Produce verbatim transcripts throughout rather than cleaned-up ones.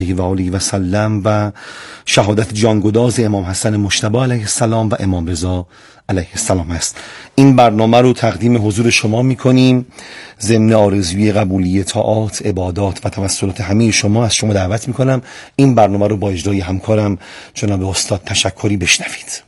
و آله و سلم و شهادت جانگداز امام حسن مجتبی علیه السلام و امام رضا علیه السلام است. این برنامه رو تقدیم حضور شما میکنیم ضمن آرزوی قبولی طاعات، عبادات و توسلات همه شما. از شما دعوت میکنم این برنامه رو با اجرای همکارم جناب استاد تشکری بشنوید.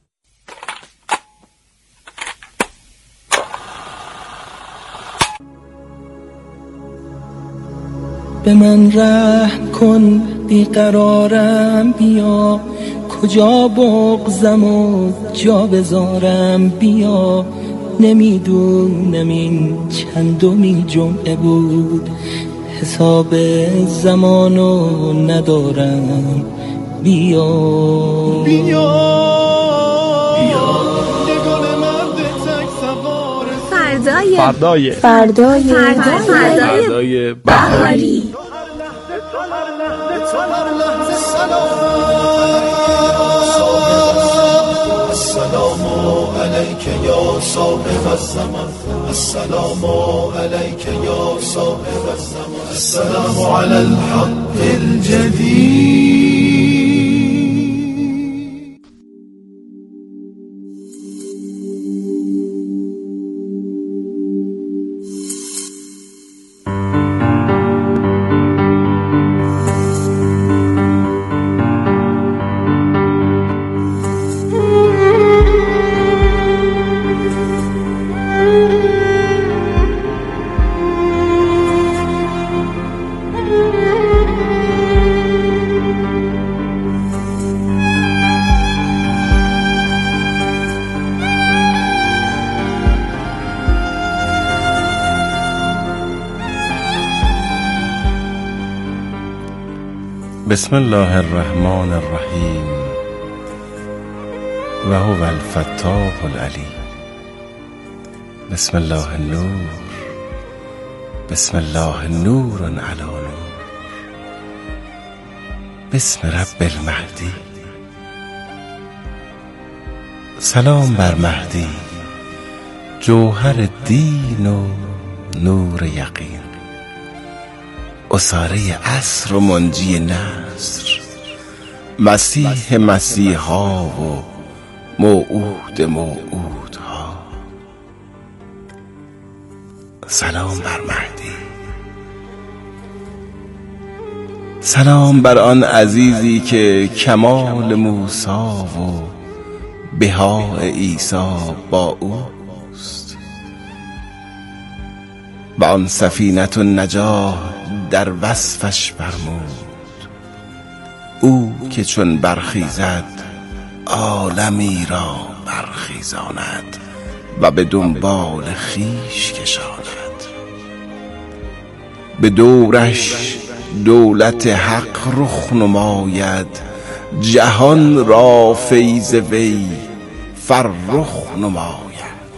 به من رحم کن بیقرارم، بیا کجا بغضم و جا بذارم، بیا نمیدونم این چندمی جمعه بود، حساب زمانو ندارم، بیا بیا بیا نگاه مرد تک سوار فردای فردای فردای فردای بهاری. السلام علیک یا صاحب الزمان، السلام علیک یا صاحب الزمان، السلام علی الحق الجدید. بسم الله الرحمن الرحیم و هو الفتاح العلیم. بسم الله النور، بسم الله نور علی نور، بسم رب المهدی. سلام بر مهدی، جوهر دین و نور یقین، اساره عصر و منجی نصر، مسیح مسیحا و موعود موعودها. سلام بر مهدی، سلام بر آن عزیزی که کمال موسی و بهاء عیسی با اوست، و آن سفینة النجاح در وصفش فرمود، او که چون برخیزد عالمی را برخیزاند و به دنبال خویش کشاند. به دورش دولت حق رخ نماید، جهان را فیض وی فرخ نماید.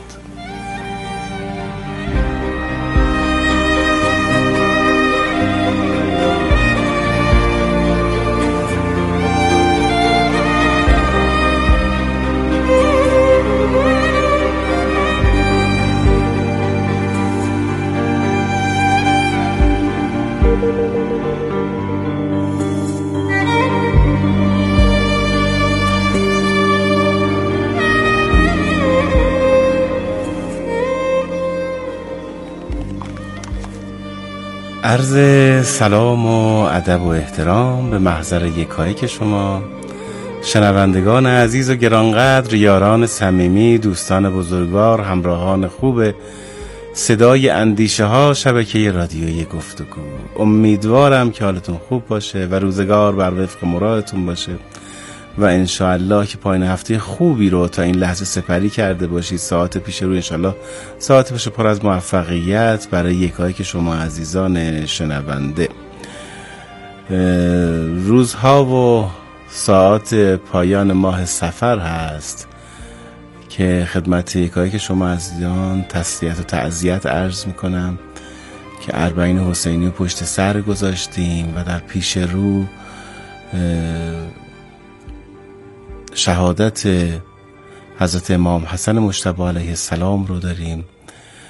عرض سلام و ادب و احترام به محضر یکایک شما شنوندگان عزیز و گرانقدر، یاران صمیمی، دوستان بزرگوار، همراهان خوب صدای اندیشه ها شبکه رادیویی گفتگو. امیدوارم که حالتون خوب باشه و روزگار بر وفق مرادتون باشه و انشاءالله که پایان هفته خوبی رو تا این لحظه سپری کرده باشید. ساعت پیش رو انشاءالله ساعت باشه پر از موفقیت برای یکایی که شما عزیزان شنونده. روزها و ساعت پایان ماه صفر هست که خدمت یکایی که شما عزیزان تسلیت و تعزیت عرض میکنم که اربعین حسینی رو پشت سر گذاشتیم و در پیش رو شهادت حضرت امام حسن مجتبی علیه السلام رو داریم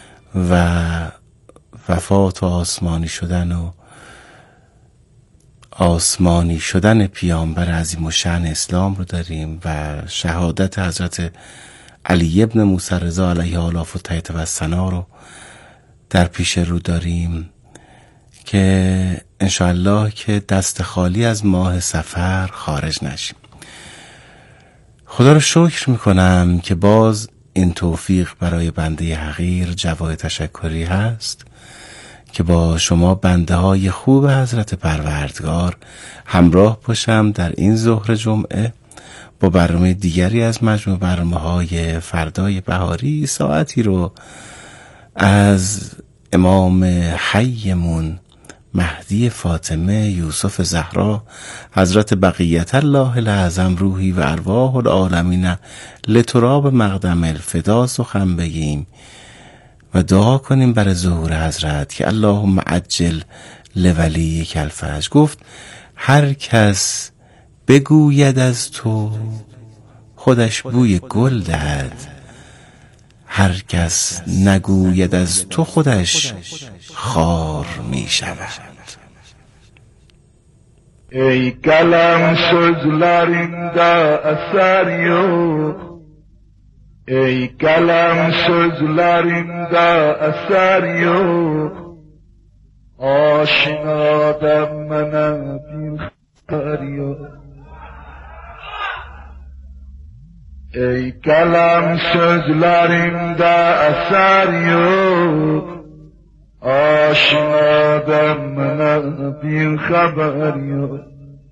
و وفات و آسمانی شدن و آسمانی شدن پیامبر عظیم الشأن اسلام رو داریم و شهادت حضرت علی ابن موسی رضا علیه آلاف التحیة و ثنا رو در پیش رو داریم که انشاءالله که دست خالی از ماه صفر خارج نشیم. خدا رو شکر میکنم که باز این توفیق برای بنده حقیر جوای تشکری هست که با شما بنده های خوب حضرت پروردگار همراه باشم در این ظهر جمعه با برنامه دیگری از مجموع برنامه های فردای بهاری. ساعتی رو از امام حیمون مهدی فاطمه یوسف زهرا حضرت بقیت الله الاعظم روحی و ارواح العالمین لتراب مقدم الفدا سخن بگیم و دعا کنیم برای ظهور حضرت که اللهم عجل لولی کالفرج. گفت هر کس بگوید از تو خودش بوی گل دهد، هر کس نگوید از تو خودش خار می شود. ای قلم sözlerinde eser yok, ey قلم sözlerinde eser yok, aşinadan bana bir haber yok. Ey قلم sözlerinde eser yok, aşinadan bana bir haber yok.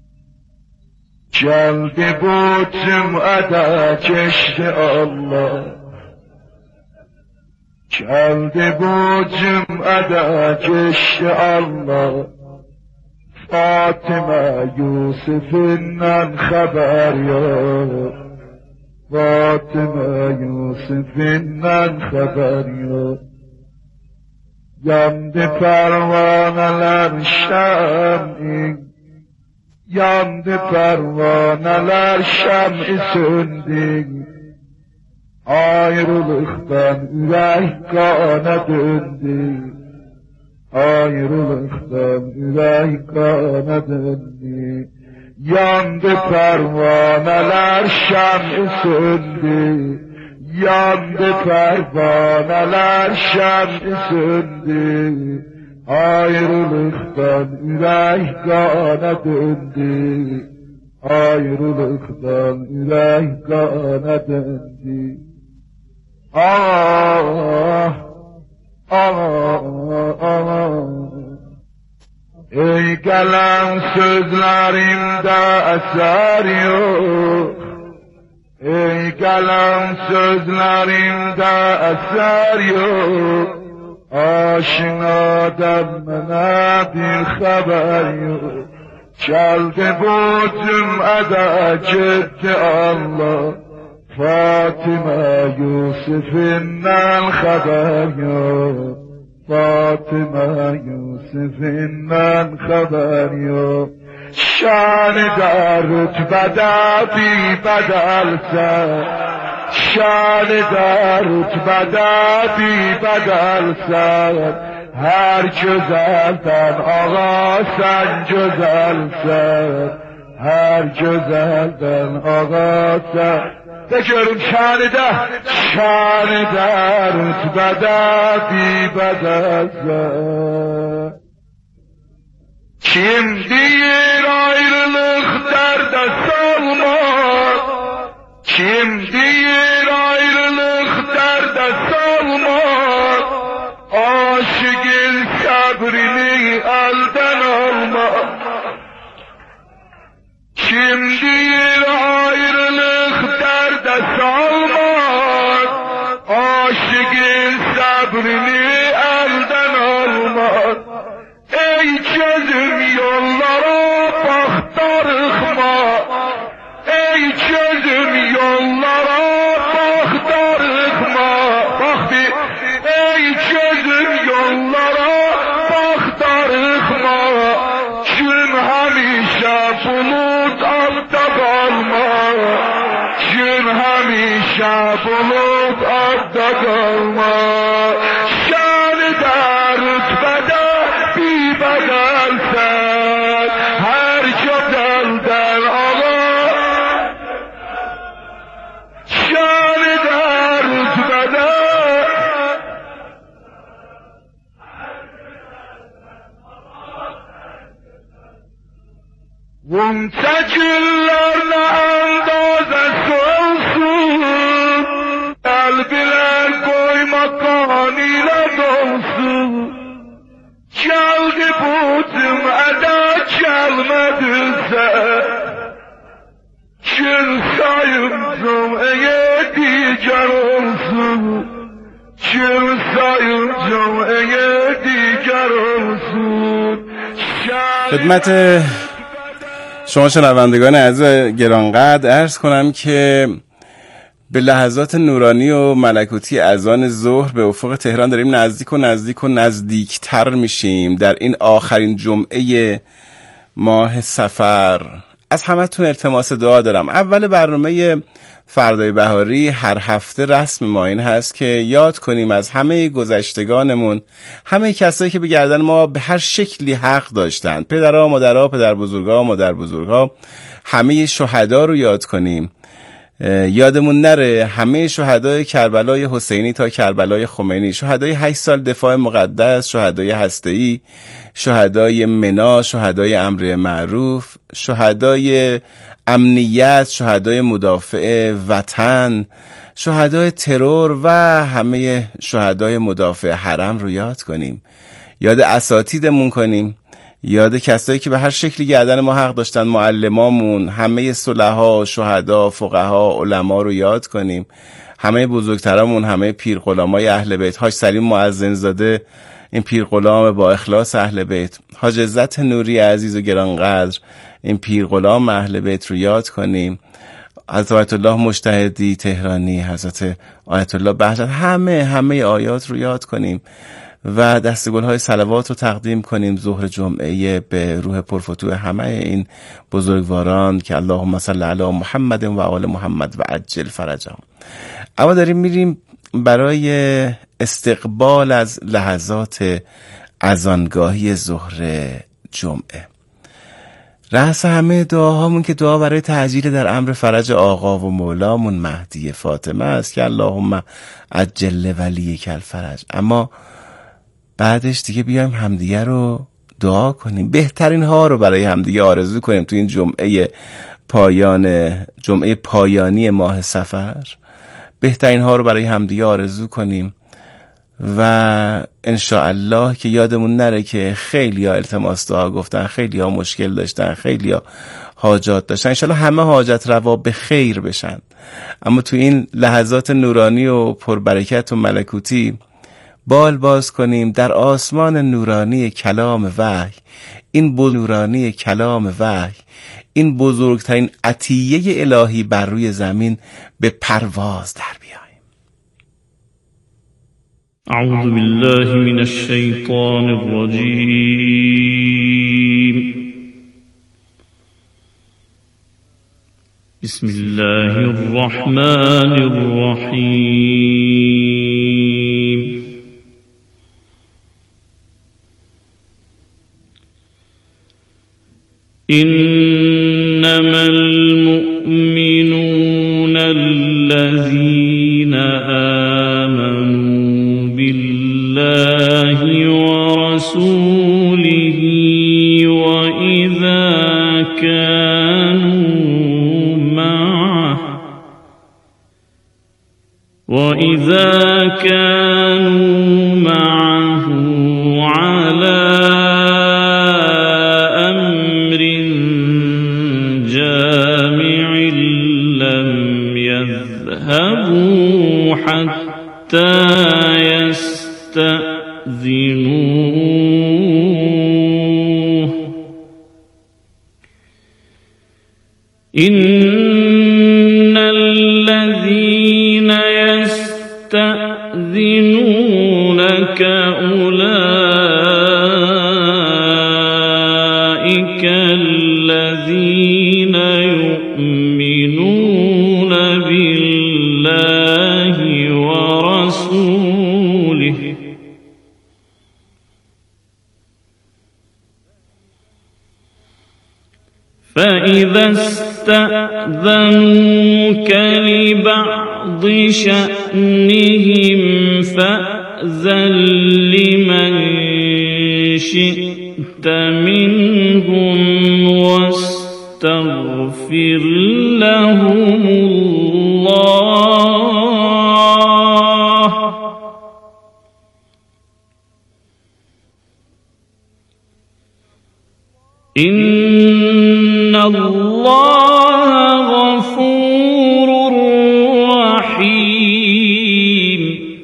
Geldi bu cüm'ede geçti Allah, geldi bu cüm'ede geçti Allah, Fatıma Yusuf'undan haber yok, Fatıma Yusuf'undan haber yok. Yandı pervaneler şem'i, yandı pervaneler şem'i söndü, ayrılıktan ürek kana döndü, ayrılıktan ürek kana döndü. Yandı pervaneler şem'i söndü, yandı pervaneler şem'i söndü, ayrılıktan ürek kana döndü, ayrılıktan ürek kana döndü. Ah, ah, ah. Ey gelen sözlerimde eser yok, ey gelen sözlerimde eser yok, aşinadan bana bir haber yok. Geldi bu cüm'ede gitti Allah, Fatıma Yusuf'undan haber yok, Fatıma Yusuf'undan haber yok. Şanı-da rütbede bir bedelse, şanı-da rütbede bir bedelse, her güzelden ağa sen güzelsen, her güzelden ağa sen. Bekliyorum şanı-da, şanı-da rütbede bir bedelse. Kim değil ayrılık derde salmak, kim değil ayrılık derde salmak, aşıkın sabrini elden almak. Kim değil ayrılık derde salmak, aşıkın sabrini elden almak. Ey gözüm yollara bak darıkma, ey gözüm yollara bak darıkma. Bak bir, ey gözüm yollara bak darıkma, gün hemişe bulut altta kalma, gün hemişe bulut altta kalma. Şanı da rütbede bedelsen, her Muntakillarna andoza solsun, kalbiler koymakanıyla dolsun. Çaldı butum ada çalmadıysa, çırsayım cüm'eye diğer olsun. çırsayım cüm'eye diğer olsun. خدمت شما شنوندگان عزیز گرانقدر عرض کنم که به لحظات نورانی و ملکوتی اذان ظهر به افق تهران داریم نزدیک و نزدیک و نزدیکتر میشیم در این آخرین جمعه ماه صفر. از همتون التماس دعا دارم. اول برنامه فردای بهاری هر هفته رسم ما این هست که یاد کنیم از همه گذشتگانمون، همه کسایی که به گردن ما به هر شکلی حق داشتن، پدرها، مادرها، پدر بزرگها، مادر بزرگها، همه شهدا رو یاد کنیم. یادمون نره همه شهدای کربلای حسینی تا کربلای خمینی، شهدای هشت سال دفاع مقدس، شهدای هسته‌ای، شهدای منا، شهدای امر معروف، شهدای امنیت، شهدای مدافع وطن، شهدای ترور و همه شهدای مدافع حرم رو یاد کنیم. یاد اساتیدمون کنیم، یاد کسایی که به هر شکلی گردن ما حق داشتن، معلمامون، همه صلحا، شهدا، فقها، علما رو یاد کنیم. همه بزرگترامون، همه پیر غلامای اهل بیت، حاج سلیم مؤذن زاده، این پیر غلام با اخلاص اهل بیت، حاج عزت نوری عزیز و گرانقدر، این پیر غلام اهل بیت رو یاد کنیم. حضرت آیت الله مجتهدی تهرانی، حضرت آیت الله بهجت، همه همه آیات رو یاد کنیم و دستگل‌های صلوات رو تقدیم کنیم ظهر جمعه به روح پرفتوح همه این بزرگواران که اللهم صل علی محمد و آل محمد و عجل فرجهم. اما داریم میریم برای استقبال از لحظات اذانگاهی ظهر جمعه. رأس همه دعاهامون که دعا برای تعجیل در امر فرج آقا و مولامون مهدی فاطمه است که اللهم عجل ولیک الفرج. اما بعدش دیگه بیایم همدیگه رو دعا کنیم، بهترین ها رو برای همدیگه آرزو کنیم تو این جمعه پایان، جمعه پایانی ماه صفر، بهترین ها رو برای همدیگه آرزو کنیم و انشاءالله که یادمون نره که خیلی ها التماس دعا گفتن، خیلی ها مشکل داشتن، خیلی ها حاجات داشتن، انشاءالله همه حاجت روا به خیر بشن. اما تو این لحظات نورانی و پربرکت و ملکوتی بال باز کنیم در آسمان نورانی کلام وحی، این نورانی کلام وحی، این بزرگترین عطیه الهی بر روی زمین به پرواز در بیاییم. اعوذ بالله من الشیطان الرجیم. بسم الله الرحمن الرحیم. إنما المؤمنون الذين آمنوا بالله ورسوله وإذا كانوا معه وإذا كانوا معه على حتى يستأذنوه إن الذين يستأذنونك أولئك الذين يؤمنون بالله ورسوله فإذا استأذنوك لبعض شأنهم فأذن لمن شئت منهم واستغفر واستغفر لهم الله إن الله غفور رحيم.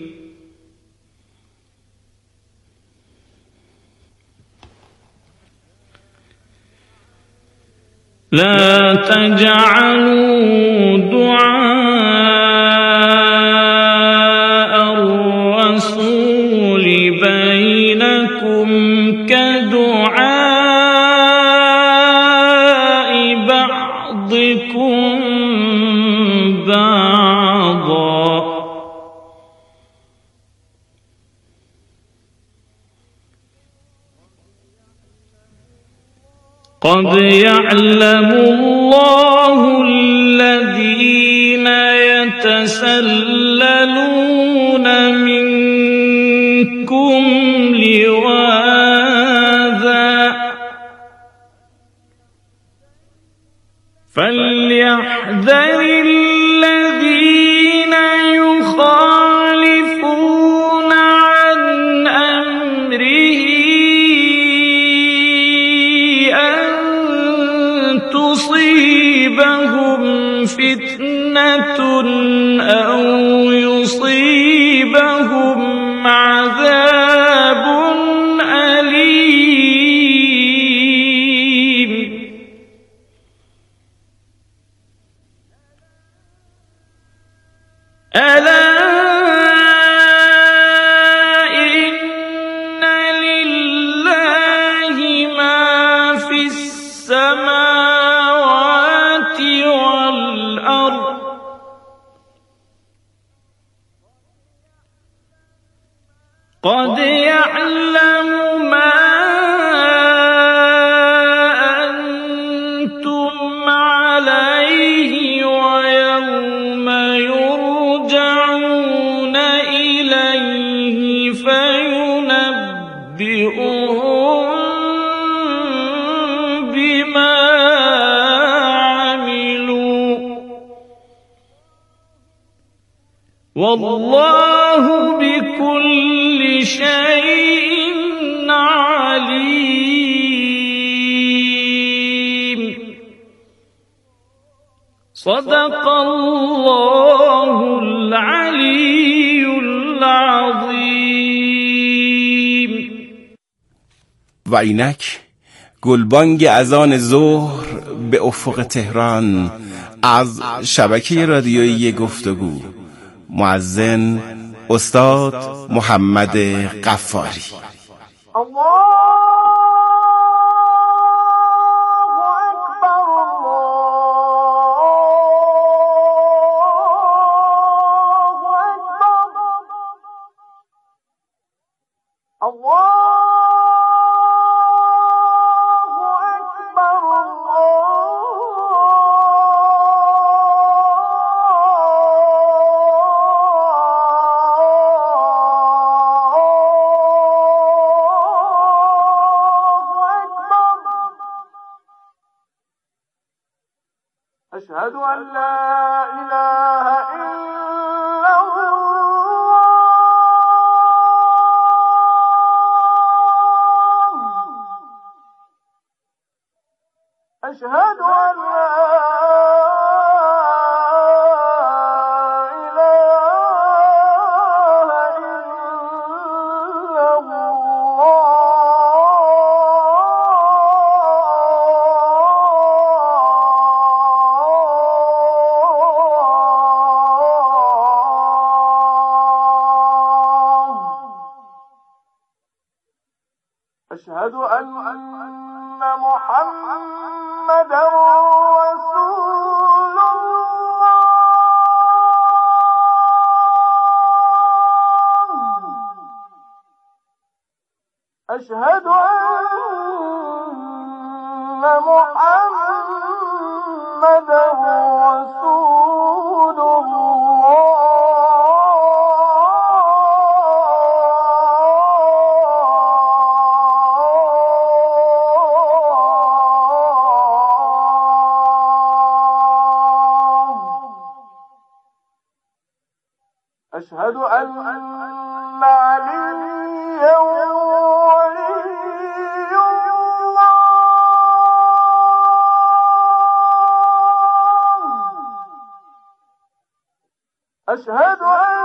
لا تجعلوا دعاء الرسول بينكم كدعاء بعضكم بعضا قد يعلم الله الذين يتسللون منكم لواذا فليحذر الذين يخالفون عن أمره تصيبهم فتنة أو يصيبهم عذاب أليم. ألا إن لله ما في السماوات والأرض قد يعلم ما أنتم عليه ويوم يرجعون إليه فينبئهم بما عملوا والله بكل شيء عليم. صدق الله العلي العظيم. و اینک گلبانگ اذان ظهر به افق تهران از شبکه رادیویی گفتگو. مؤذن استاد محمد غفاری. أشهد أن لا إله إلا الله أشهد أن لا أشهد أن محمدا رسول الله أشهد أن محمدا رسول الله أشهد أن عليا ولي الله أشهد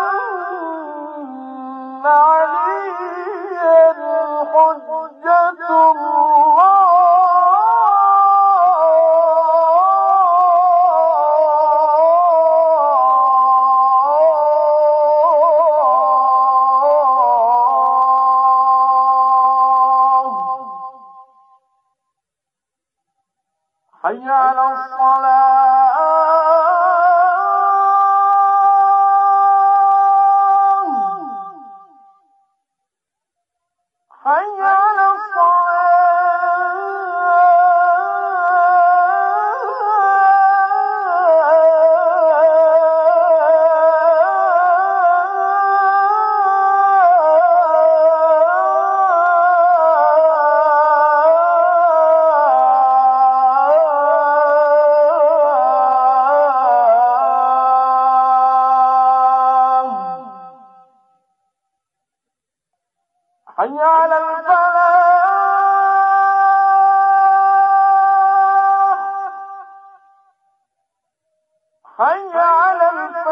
أن عليا حجة الله حي على الصلاة حي على حي على الفلاح حي على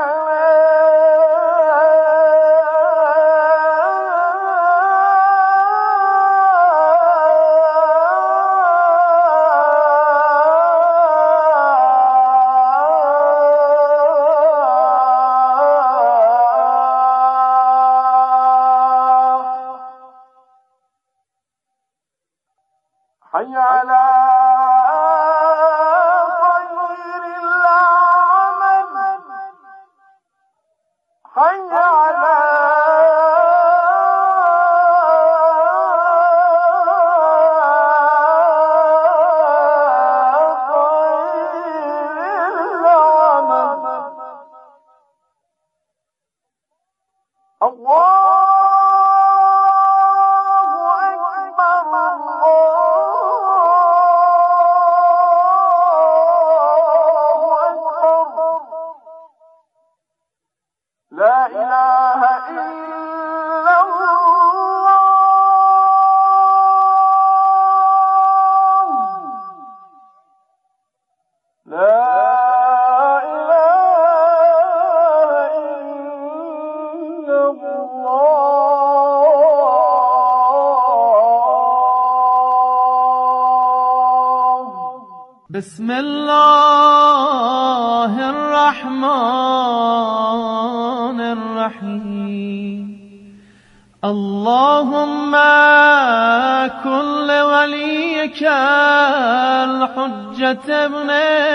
حي على خير العمل حي على خير العمل الله لا إله إلا الله لا إله إلا الله بسم الله الرحمن الرحيم اللهم كن لوليك الحجة ابن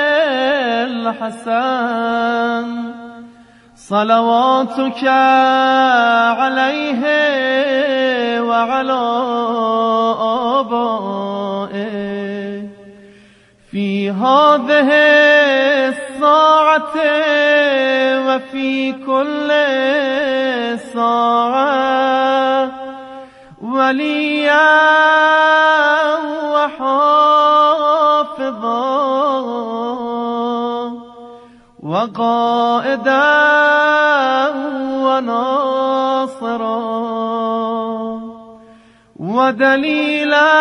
الحسن صلواتك عليه وعلى آبائه في هذه الساعة وفي كل ساعة وليا وحافظا وقائدا وناصرا ودليلا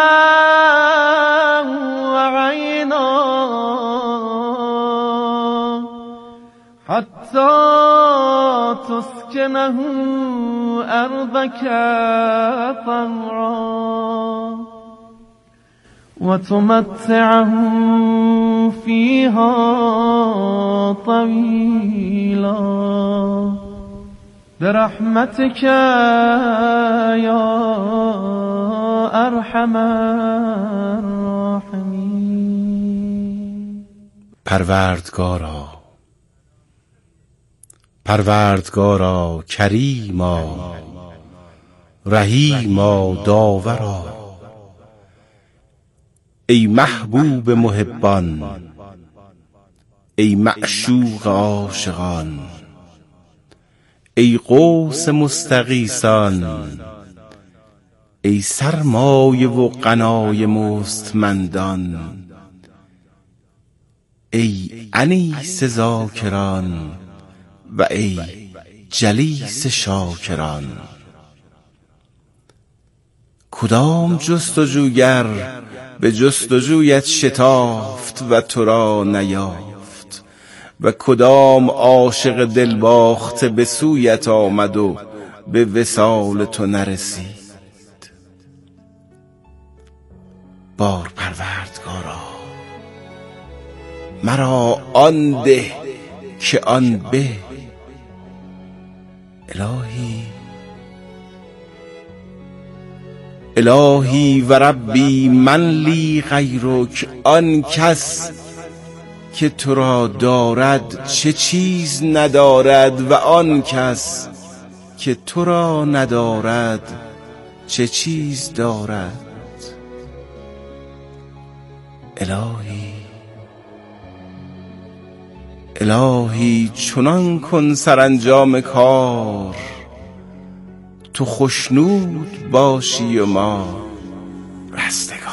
وعينا حتى تسكنه أرضك طوعا وتمتعه فيها طويلا برحمتك يا أرحم الراحمين. پروردگارا پروردگارا کریما رحیما داورا، ای محبوب محبان، ای معشوق عاشقان، ای قوس مستغیثان، ای سرمایه و غنای مستمندان، ای انیس ذاکران و ای جلیس شاکران. کدام جستجوگر به جستجویت شتافت و تو را نیافت، و کدام عاشق دلباخته به سویت آمد و به وصال تو نرسید. بار پروردگارا مرا آن ده که آن به. الهی الهی و ربی من لی غیرک، آن کس که تو را دارد چه چیز ندارد، و آن کس که تو را ندارد چه چیز دارد. الهی الهی چنان کن سرانجام کار تو خوشنود باشی و ما رستگار.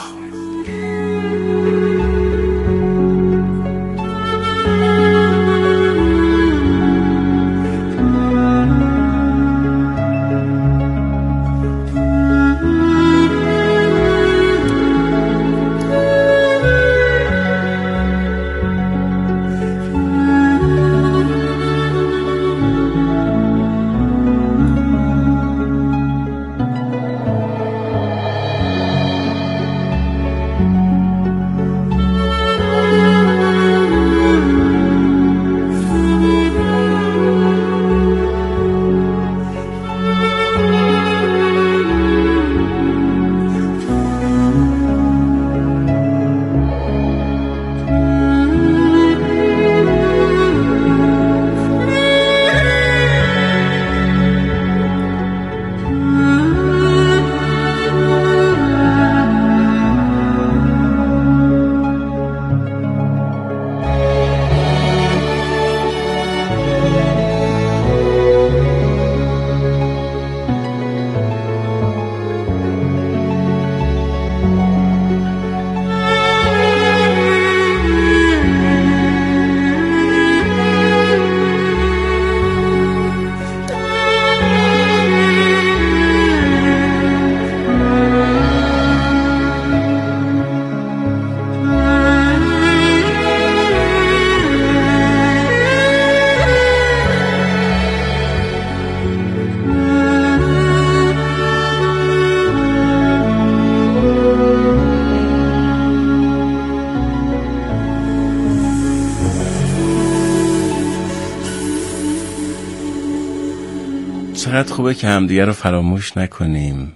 چقدر خوبه که همدیگه رو فراموش نکنیم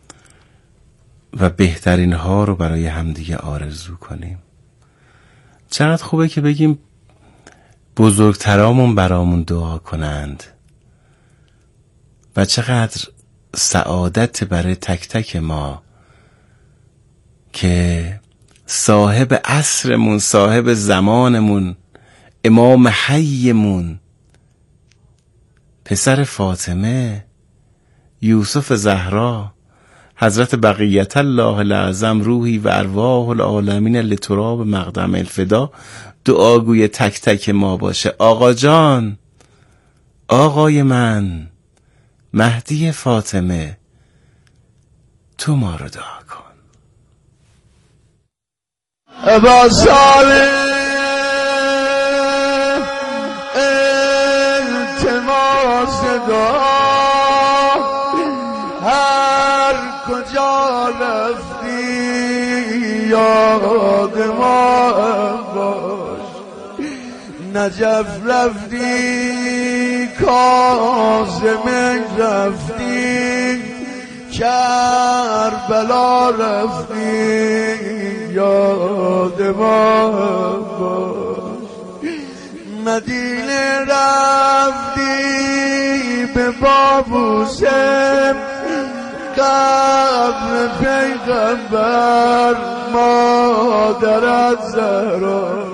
و بهترین ها رو برای همدیگه آرزو کنیم. چقدر خوبه که بگیم بزرگترامون برامون دعا کنند و چقدر سعادت برای تک تک ما که صاحب عصرمون، صاحب زمانمون، امام حیمون، پسر فاطمه، یوسف زهرا، حضرت بقیت الله الاعظم روحی و ارواح العالمین لتراب مقدم الفدا دعاگوی تک تک ما باشه. آقا جان، آقای من، مهدی فاطمه، تو ما رو دعا کن. با سال هر کجا رفتی یاد ما باش، نجف رفتی کاظم رفتی کربلا رفتی یاد ما باش، مدینه رفتی به بابوسم قبل پیغمبر مادرت زهرا،